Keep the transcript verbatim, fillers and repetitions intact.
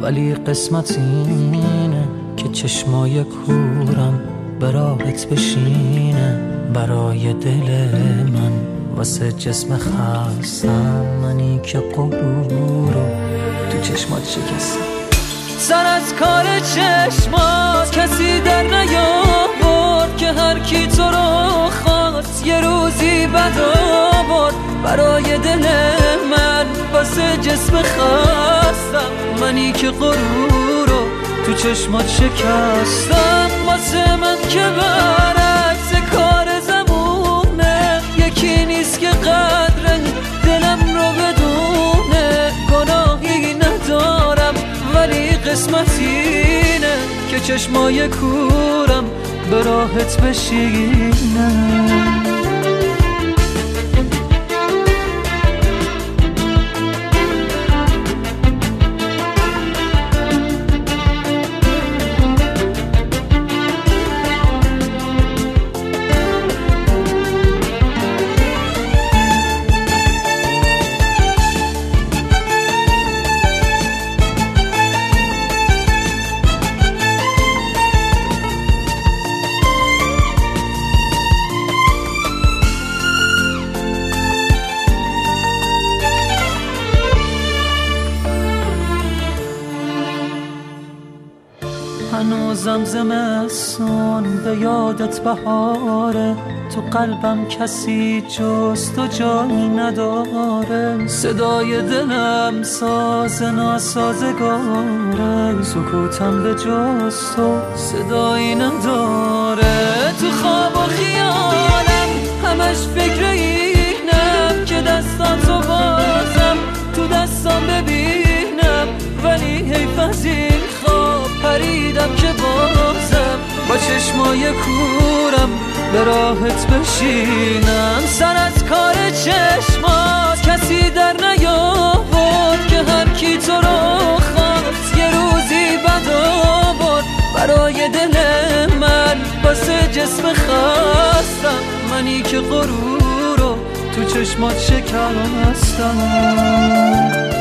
ولی قسمت اینه که چشمای کورم به راحت بشینه برای دل من، واسه جسم خستم منی که غرور رو تو چشمات شکستم. سر از کار چشمات کسی در نیاورد که هر کی تو رو خواست یه روزی بد آورد برای دل من، واسه جسم خستم منی که غرور رو تو چشمات شکستم. واسه من که برعکس کار زمونه یکی نیست که قدر دلم رو بدونه، گناهی ندارم ولی قسمت اینه که چشمای کورم به راحت بشینه. هنوزم زمستون به یادت بهاره، تو قلبم کسی جز تو جایی نداره، صدای دلم ساز ناسازگاره، سکوتم به جز تو صدایی نداره. تو خواب و خیالم همش فکر اینم که دستاتو بازم تو دستام ببینم، ولی حیف از این خواب پریدم که بازم با چشمای کورم به راحت بشینم. سر از کار چشمات کسی در نیاورد که هر کی تو رو خواست یه روزی بد آورد برای دل من، واسه جسم خستم منی که غرور رو تو چشمات شکستم.